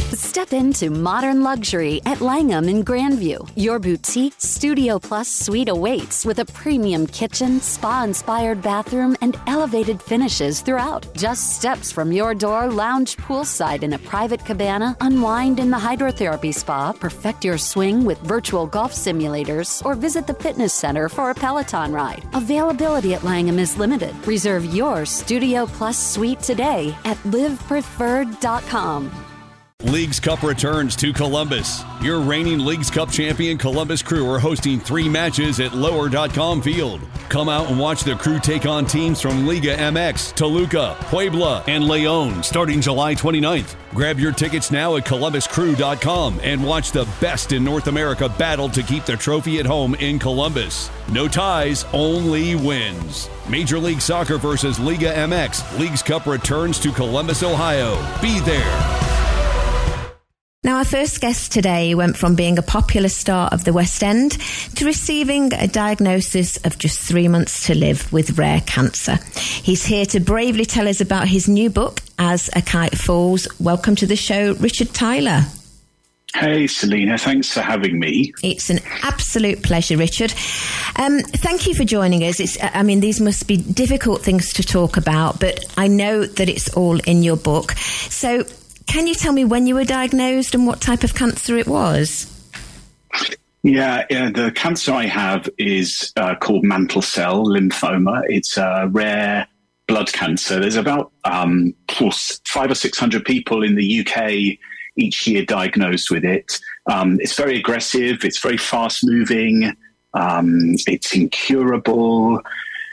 Step into modern luxury at Langham in Grandview. Your boutique Studio Plus suite awaits with a premium kitchen, spa-inspired bathroom, and elevated finishes throughout. Just steps from your door, lounge poolside in a private cabana, unwind in the hydrotherapy spa, perfect your swing with virtual golf simulators, or visit the fitness center for a Peloton ride. Availability at Langham is limited. Reserve your Studio Plus suite today at livepreferred.com. Leagues Cup returns to Columbus. Your reigning Leagues Cup champion Columbus Crew are hosting 3 matches at Lower.com Field. Come out and watch the Crew take on teams from Liga MX, Toluca, Puebla, and León starting July 29th. Grab your tickets now at ColumbusCrew.com and watch the best in North America battle to keep the trophy at home in Columbus. No ties, only wins. Major League Soccer versus Liga MX. Leagues Cup returns to Columbus, Ohio. Be there. Now, our first guest today went from being a popular star of the West End to receiving a diagnosis of just 3 months to live with rare cancer. He's here to bravely tell us about his new book, As a Kite Falls. Welcome to the show, Richard Tyler. Hey, Selena. Thanks for having me. It's an absolute pleasure, Richard. Thank you for joining us. These must be difficult things to talk about, but I know that it's all in your book. So, can you tell me when you were diagnosed and what type of cancer it was? Yeah, the cancer I have is called mantle cell lymphoma. It's a rare blood cancer. There's about 500 or 600 people in the UK each year diagnosed with it. It's very aggressive. It's very fast moving. It's incurable.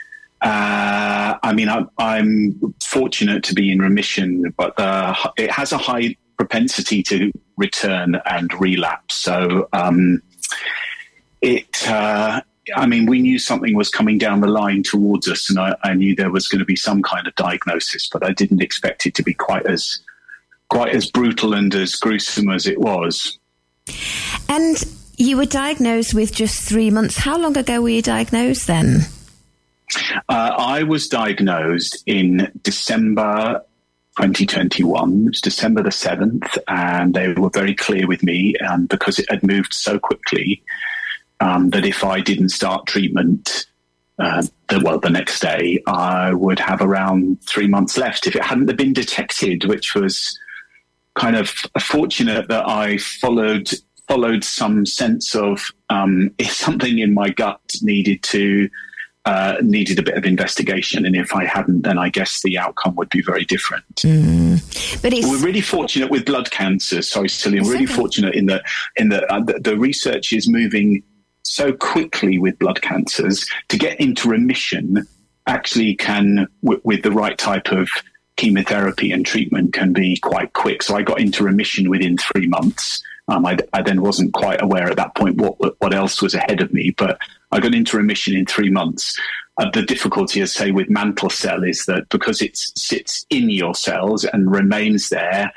I'm fortunate to be in remission, but it has a high propensity to return and relapse. So, we knew something was coming down the line towards us, and I knew there was going to be some kind of diagnosis, but I didn't expect it to be quite as brutal and as gruesome as it was. And you were diagnosed with just 3 months. How long ago were you diagnosed then? I was diagnosed in December 2021. It was December the 7th, and they were very clear with me because it had moved so quickly that if I didn't start treatment the next day, I would have around 3 months left if it hadn't been detected, which was kind of fortunate that I followed some sense of if something in my gut needed a bit of investigation, and if I hadn't, then I guess the outcome would be very different. But we're really fortunate with blood cancer. Sorry, Cillian. We're really fortunate in that the research is moving so quickly with blood cancers. To get into remission, actually, can with the right type of chemotherapy and treatment, can be quite quick. So I got into remission within 3 months. I then wasn't quite aware at that point what else was ahead of me, but I got into remission in 3 months. The difficulty, as say, with mantle cell is that because it sits in your cells and remains there,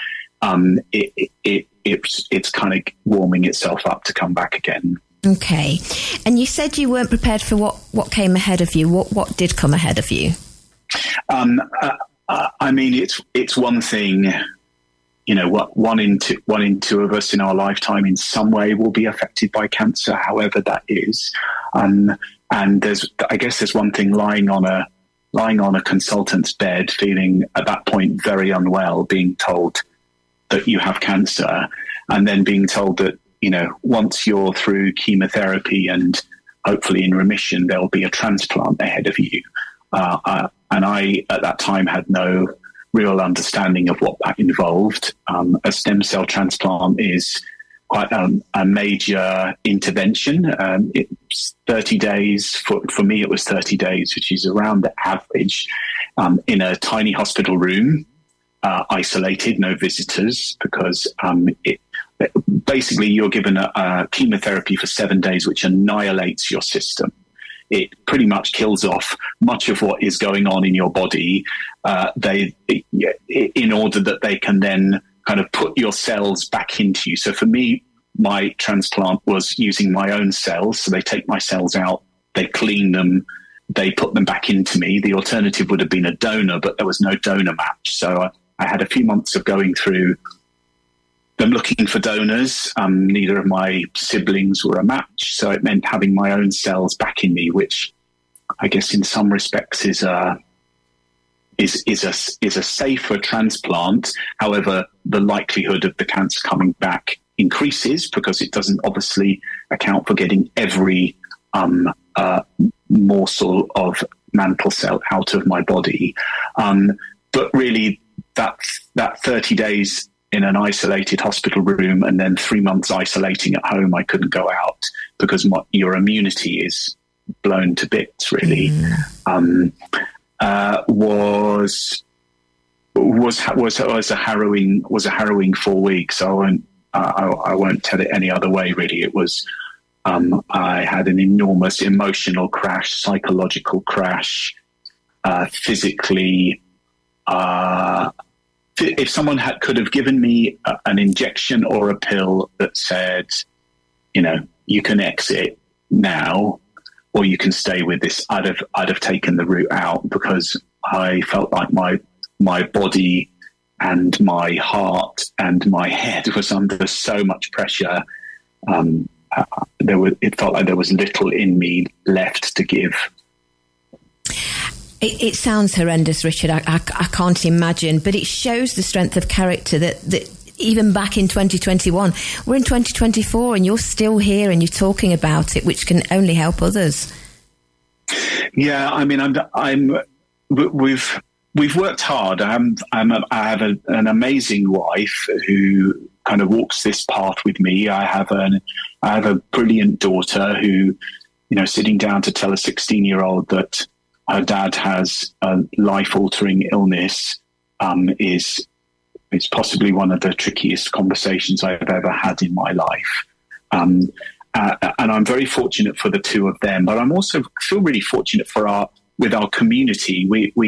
it's kind of warming itself up to come back again. Okay. And you said you weren't prepared for what came ahead of you. What did come ahead of you? It's one thing. One in two of us in our lifetime in some way will be affected by cancer, however that is. And there's one thing lying on a consultant's bed, feeling at that point very unwell, being told that you have cancer, and then being told that, once you're through chemotherapy and hopefully in remission, there'll be a transplant ahead of you. And I, at that time, had no real understanding of what that involved. A stem cell transplant is quite a major intervention. It's 30 days. For me, it was 30 days, which is around the average, in a tiny hospital room, isolated, no visitors, because basically you're given a chemotherapy for 7 days, which annihilates your system. It pretty much kills off much of what is going on in your body, in order that they can then kind of put your cells back into you. So for me, my transplant was using my own cells. So they take my cells out, they clean them, they put them back into me. The alternative would have been a donor, but there was no donor match. So I had a few months of going through the I'm looking for donors. Neither of my siblings were a match, so it meant having my own cells back in me, which I guess in some respects is a safer transplant. However, the likelihood of the cancer coming back increases because it doesn't obviously account for getting every morsel of mantle cell out of my body. But really, that 30 days in an isolated hospital room and then 3 months isolating at home, I couldn't go out because your immunity is blown to bits, really. Was a harrowing 4 weeks. I won't tell it any other way, really. It was, I had an enormous emotional crash, psychological crash, physically. If someone could have given me an injection or a pill that said, you can exit now, or you can stay with this, I'd have taken the route out, because I felt like my body and my heart and my head was under so much pressure. It felt like there was little in me left to give. It sounds horrendous, Richard. I can't imagine, but it shows the strength of character that even back in 2021, we're in 2024 and you're still here and you're talking about it, which can only help others. Yeah, I mean, we've worked hard. I have an amazing wife who kind of walks this path with me. I have a brilliant daughter who, sitting down to tell a 16-year-old that her dad has a life-altering illness is possibly one of the trickiest conversations I've ever had in my life. And I'm very fortunate for the two of them, but I'm also feel really fortunate with our community.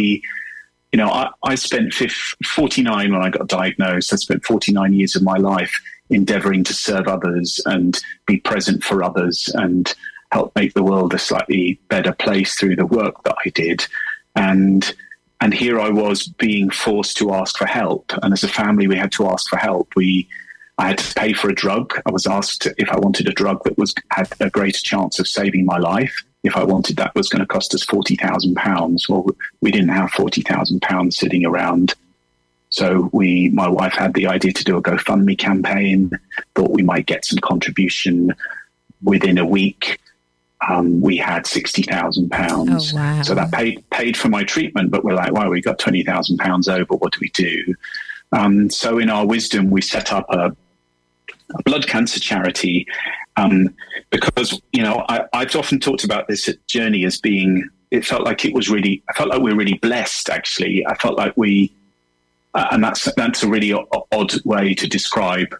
I spent 49 when I got diagnosed. I spent 49 years of my life endeavoring to serve others and be present for others and help make the world a slightly better place through the work that I did. And here I was being forced to ask for help. And as a family, we had to ask for help. I had to pay for a drug. I was asked if I wanted a drug that had a greater chance of saving my life. If I wanted that, was going to cost us £40,000. Well, we didn't have £40,000 sitting around. So my wife had the idea to do a GoFundMe campaign, thought we might get some contribution. Within a week, we had £60,000. Oh, wow. So that paid for my treatment, but we're like, wow, we got £20,000 over. What do we do? So in our wisdom, we set up a blood cancer charity, because, I've often talked about this journey as being, I felt like we were really blessed, actually. I felt like and that's a really odd way to describe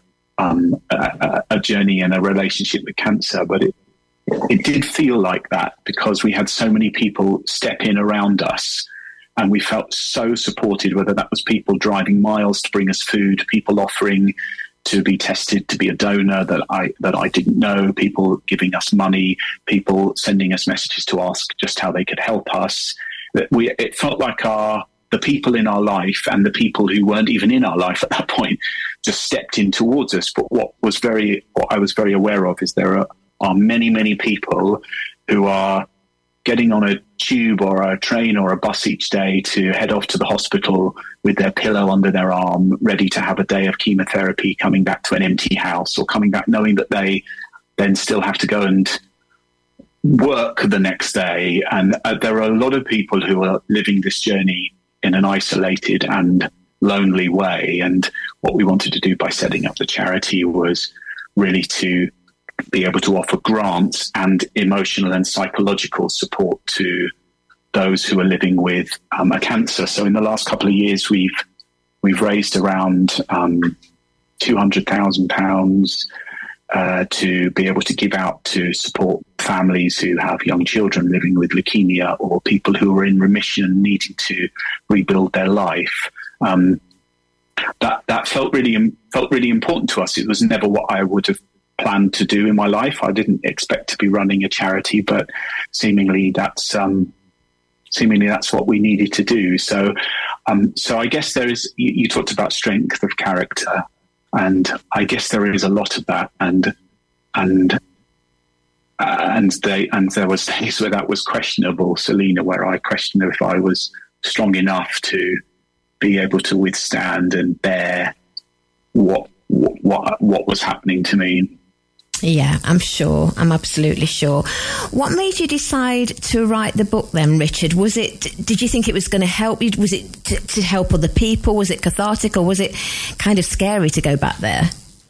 a journey and a relationship with cancer, but it did feel like that because we had so many people step in around us. And we felt so supported, whether that was people driving miles to bring us food, people offering to be tested to be a donor that I didn't know, people giving us money, people sending us messages to ask just how they could help us. It felt like the people in our life and the people who weren't even in our life at that point just stepped in towards us. But what I was very aware of is there are many, many people who are getting on a tube or a train or a bus each day to head off to the hospital with their pillow under their arm, ready to have a day of chemotherapy, coming back to an empty house, or coming back knowing that they then still have to go and work the next day. And there are a lot of people who are living this journey in an isolated and lonely way. And what we wanted to do by setting up the charity was really to be able to offer grants and emotional and psychological support to those who are living with a cancer. So in the last couple of years, we've raised around £200,000 to be able to give out to support families who have young children living with leukemia or people who are in remission needing to rebuild their life. That felt really important to us. It was never what I would have planned to do in my life. I didn't expect to be running a charity, but seemingly that's what we needed to do. So I guess there is. You talked about strength of character. I guess there is a lot of that, and there was days where that was questionable, Selena, where I questioned if I was strong enough to be able to withstand and bear what was happening to me. Yeah, I'm sure. I'm absolutely sure. What made you decide to write the book then, Richard? Did you think it was going to help you? Was it to help other people? Was it cathartic, or was it kind of scary to go back there?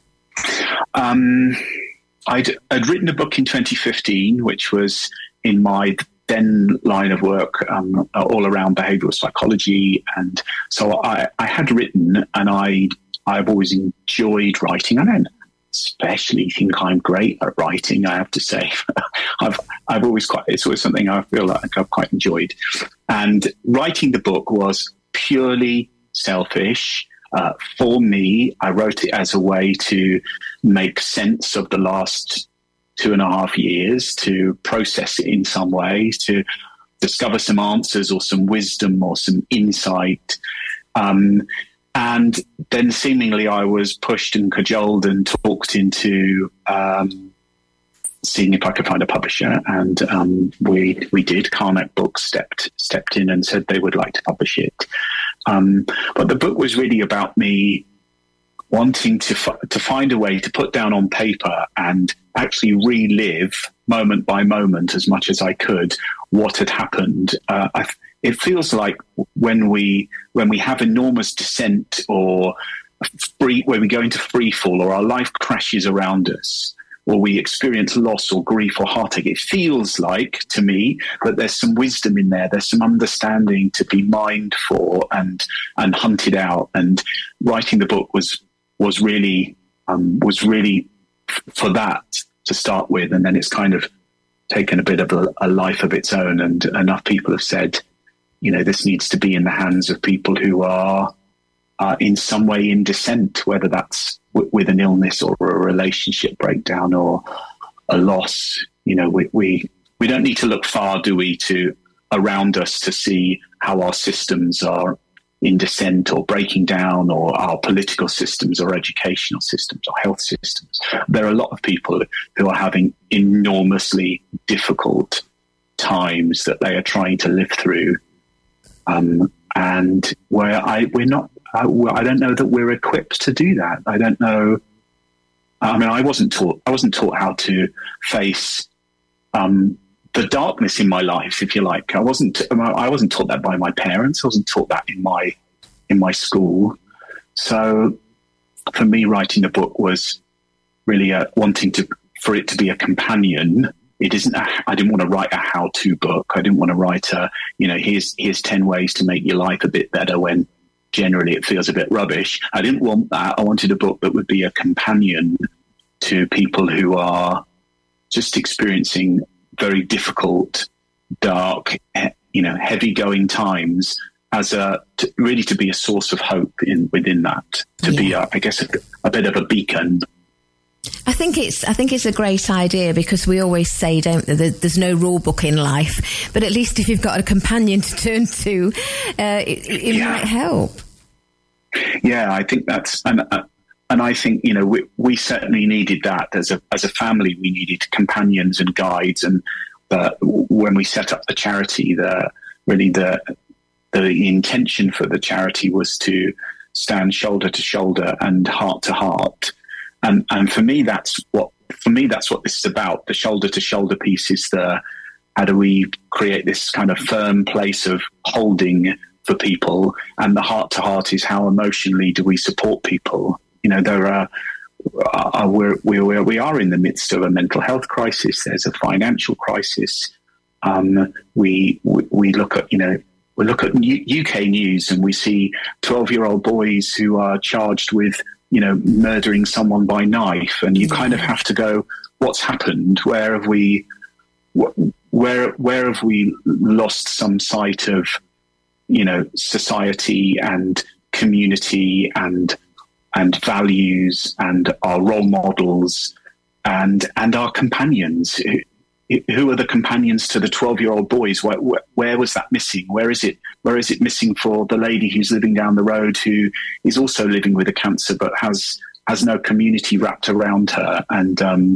I'd written a book in 2015, which was in my then line of work, all around behavioural psychology. And so I had written, and I've always enjoyed writing. I don't especially think I'm great at writing, I have to say. It's always something I feel like I've quite enjoyed. And writing the book was purely selfish. For me, I wrote it as a way to make sense of the last 2.5 years, to process it in some way, to discover some answers or some wisdom or some insight. And then seemingly I was pushed and cajoled and talked into seeing if I could find a publisher. And we did. Karnak Books stepped in and said they would like to publish it. But the book was really about me wanting to find a way to put down on paper and actually relive moment by moment, as much as I could, what had happened. It feels like when we have enormous descent, or when we go into free fall, or our life crashes around us, or we experience loss or grief or heartache, it feels like to me that there's some wisdom in there. There's some understanding to be mined for and hunted out. And writing the book was really for that to start with. And then it's kind of taken a bit of a life of its own. And enough people have said, this needs to be in the hands of people who are in some way in descent, whether that's with an illness or a relationship breakdown or a loss. We don't need to look far, do we, to around us to see how our systems are in descent or breaking down, or our political systems or educational systems or health systems. There are a lot of people who are having enormously difficult times that they are trying to live through. And where I don't know that we're equipped to do that. I don't know. I wasn't taught how to face the darkness in my life, if you like. I wasn't taught that by my parents. I wasn't taught that in my school. So for me, writing the book was really wanting for it to be a companion. It isn't. I didn't want to write a how-to book. I didn't want to write here's 10 ways to make your life a bit better when generally it feels a bit rubbish. I didn't want that. I wanted a book that would be a companion to people who are just experiencing very difficult, dark, heavy-going times, really to be a source of hope within that, be a bit of a beacon. I think it's a great idea, because we always say, don't we, there's no rule book in life, but at least if you've got a companion to turn to, it might help. Yeah, I think that's, and I think, we certainly needed that as a family. We needed companions and guides, and when we set up the charity, the intention for the charity was to stand shoulder to shoulder and heart to heart. And for me, that's what this is about. The shoulder to shoulder piece is how do we create this kind of firm place of holding for people, and the heart to heart is how emotionally do we support people. We are in the midst of a mental health crisis. There's a financial crisis. We look at UK news, and we see 12-year-old boys who are charged with murdering someone by knife, and you kind of have to go, what's happened? Where have we lost some sight of, society and community and values and our role models and our companions? Who are the companions to the 12-year-old boys? Where was that missing? Where is it missing for the lady who's living down the road, who is also living with a cancer but has has no community wrapped around her, and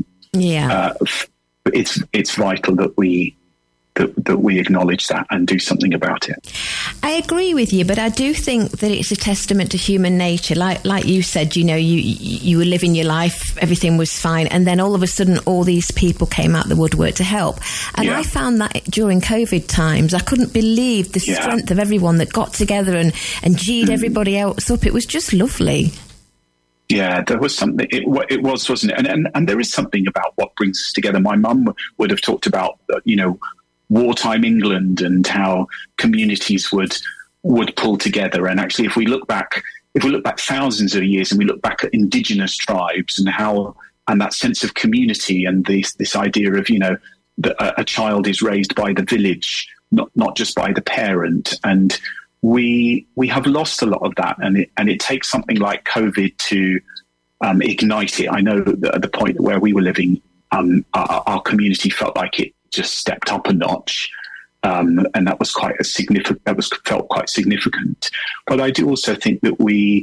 it's vital that we acknowledge that and do something about it. I agree with you, but I do think that it's a testament to human nature. Like you said, you were living your life, everything was fine, and then all of a sudden all these people came out the woodwork to help. And I found that during COVID times, I couldn't believe the strength of everyone that got together and G'd everybody else up. It was just lovely. Yeah, there was something. It was, wasn't it? And there is something about what brings us together. My mum would have talked about, wartime England and how communities would pull together. And actually, if we look back thousands of years and we look back at indigenous tribes and that sense of community and this idea of, that a child is raised by the village, not just by the parent. And we have lost a lot of that. And it takes something like COVID to ignite it. I know that at the point where we were living, our community felt like it just stepped up a notch, and that was felt quite significant. But I do also think that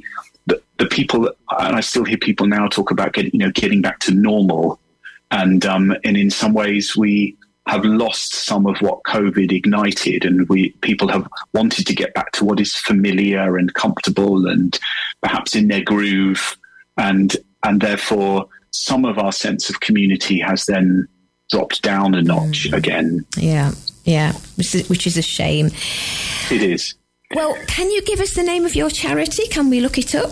the people, and I still hear people now talk about getting back to normal, and in some ways we have lost some of what COVID ignited, and people have wanted to get back to what is familiar and comfortable and perhaps in their groove, and therefore some of our sense of community has then dropped down a notch again. Yeah, which is a shame. It is. Well, can you give us the name of your charity? Can we look it up?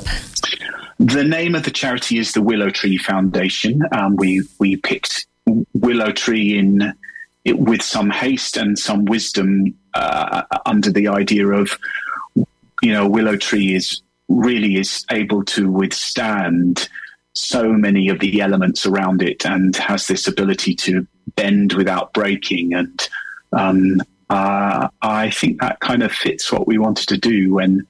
The name of the charity is the Willow Tree Foundation. We picked Willow Tree with some haste and some wisdom under the idea of, Willow Tree is able to withstand so many of the elements around it and has this ability to bend without breaking. And I think that kind of fits what we wanted to do when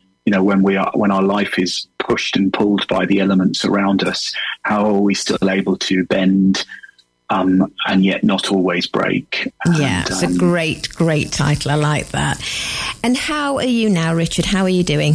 our life is pushed and pulled by the elements around us. How are we still able to bend and yet not always break? Yeah, it's a great title. I like that. And how are you now, Richard? How are you doing?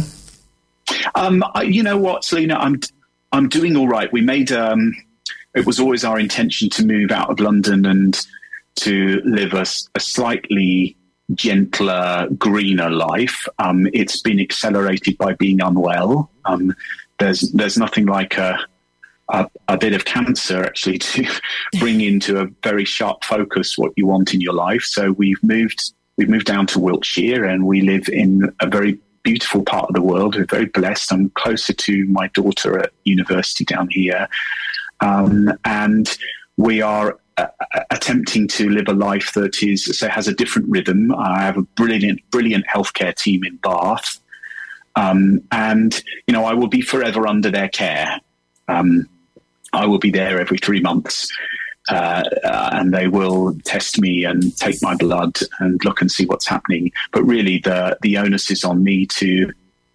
You know what, Selena? I'm doing all right. We made it was always our intention to move out of London and to live a slightly gentler, greener life. It's been accelerated by being unwell. There's nothing like a bit of cancer actually to bring into a very sharp focus what you want in your life. So we've moved down to Wiltshire, and we live in a very beautiful part of the world. We're very blessed. I'm closer to my daughter at university down here. And we are attempting to live a life that has a different rhythm. I have a brilliant healthcare team in Bath. And, I will be forever under their care. I will be there every 3 months. And they will test me and take my blood and look and see what's happening. But really, the onus is on me to,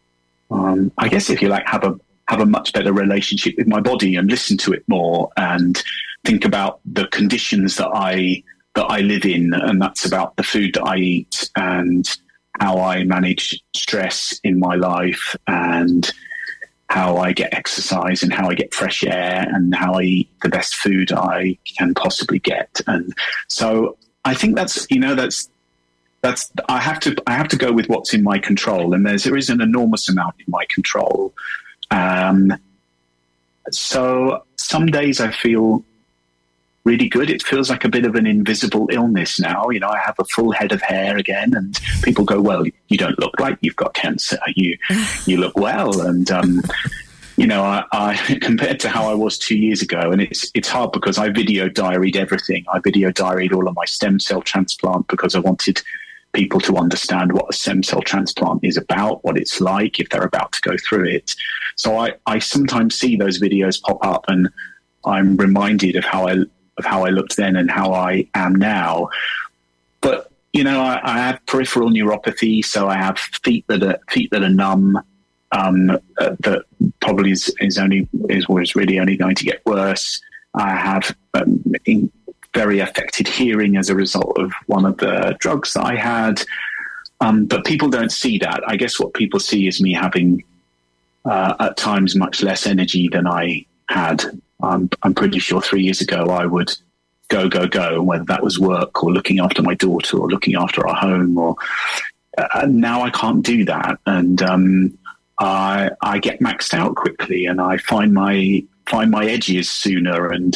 I guess, if you like, have a much better relationship with my body and listen to it more and think about the conditions that I live in, and that's about the food that I eat and how I manage stress in my life and how I get exercise and how I get fresh air and how I eat the best food I can possibly get. And so I think that's I have to go with what's in my control, and there is an enormous amount in my control. So some days I feel really good. It feels like a bit of an invisible illness now. I have a full head of hair again, and people go, well, you don't look like you've got cancer. You look well. And, I compared to how I was 2 years ago, and it's hard because I video diaried everything. I video diaried all of my stem cell transplant because I wanted people to understand what a stem cell transplant is about, what it's like if they're about to go through it. So I sometimes see those videos pop up, and I'm reminded of how I looked then and how I am now. But I have peripheral neuropathy, so I have feet that are numb. That probably is really only going to get worse. I have very affected hearing as a result of one of the drugs that I had. But people don't see that. I guess what people see is me having at times much less energy than I had. I'm pretty sure 3 years ago I would go, and whether that was work or looking after my daughter or looking after our home, or now I can't do that, and I get maxed out quickly, and I find my edges sooner, and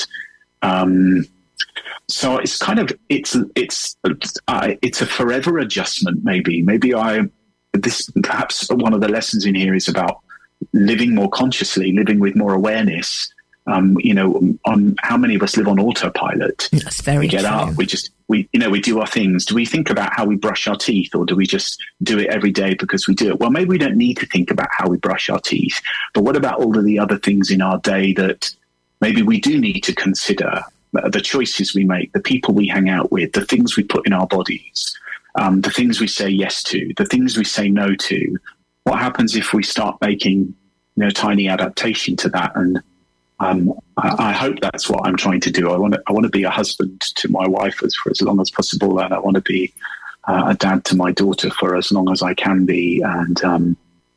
so it's kind of it's a forever adjustment. Maybe perhaps one of the lessons in here is about living more consciously, living with more awareness. On how many of us live on autopilot? That's very We get true. up, we do our things. Do we think about how we brush our teeth, or do we just do it every day because we do it? Well, maybe we don't need to think about how we brush our teeth, but what about all of the other things in our day that maybe we do need to consider? The choices we make, the people we hang out with, the things we put in our bodies, the things we say yes to, the things we say no to. What happens if we start making tiny adaptation to that? And I hope that's what I'm trying to do. I want to be a husband to my wife for as long as possible, and I want to be a dad to my daughter for as long as I can be. And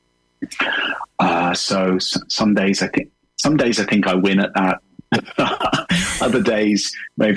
so some days I think I win at that. Other days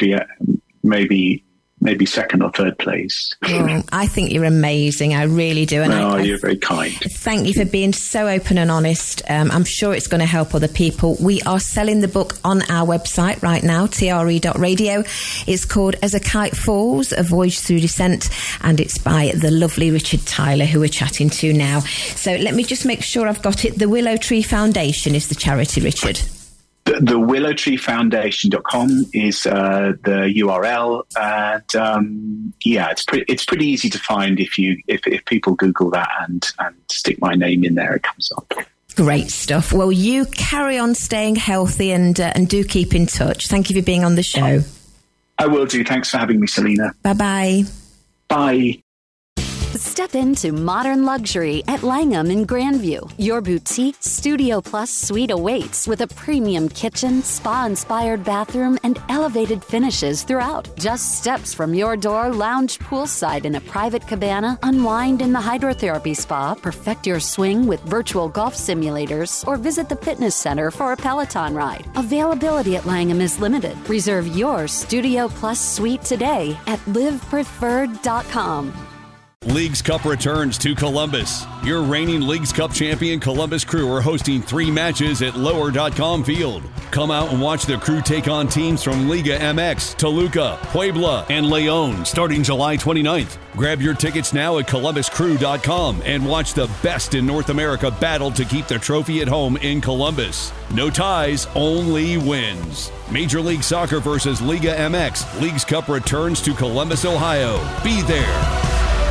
maybe second or third place. Well, I think you're amazing. I really do. And you're very kind. Thank you for being so open and honest. I'm sure it's going to help other people. We are selling the book on our website right now, tre.radio. It's called As a Kite Falls, A Voyage Through Descent, and it's by the lovely Richard Tyler, who we're chatting to now. So let me just make sure I've got it. The Willow Tree Foundation is the charity, Richard. The willowtreefoundation.com is the URL, and it's pretty easy to find if people Google that and stick my name in there, it comes up. Great stuff. Well, you carry on staying healthy and do keep in touch. Thank you for being on the show. I will do. Thanks for having me, Selena. Bye-bye. Bye. Step into modern luxury at Langham in Grandview. Your boutique Studio Plus suite awaits with a premium kitchen, spa-inspired bathroom, and elevated finishes throughout. Just steps from your door, lounge poolside in a private cabana, unwind in the hydrotherapy spa, perfect your swing with virtual golf simulators, or visit the fitness center for a Peloton ride. Availability at Langham is limited. Reserve your Studio Plus suite today at livepreferred.com. Leagues Cup returns to Columbus. Your reigning Leagues Cup champion Columbus Crew are hosting 3 matches at lower.com field. Come out and watch the Crew take on teams from Liga MX, Toluca, Puebla, and León starting July 29th. Grab your tickets now at columbuscrew.com and watch the best in North America battle to keep the trophy at home in Columbus. No ties, only wins. Major League Soccer versus Liga MX. Leagues Cup returns to Columbus, Ohio. Be there.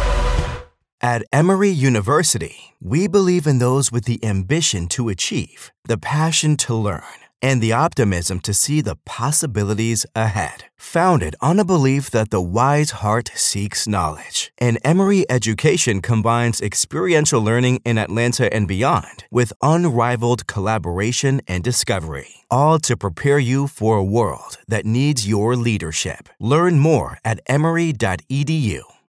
At Emory University, we believe in those with the ambition to achieve, the passion to learn, and the optimism to see the possibilities ahead. Founded on a belief that the wise heart seeks knowledge, and Emory education combines experiential learning in Atlanta and beyond with unrivaled collaboration and discovery, all to prepare you for a world that needs your leadership. Learn more at emory.edu.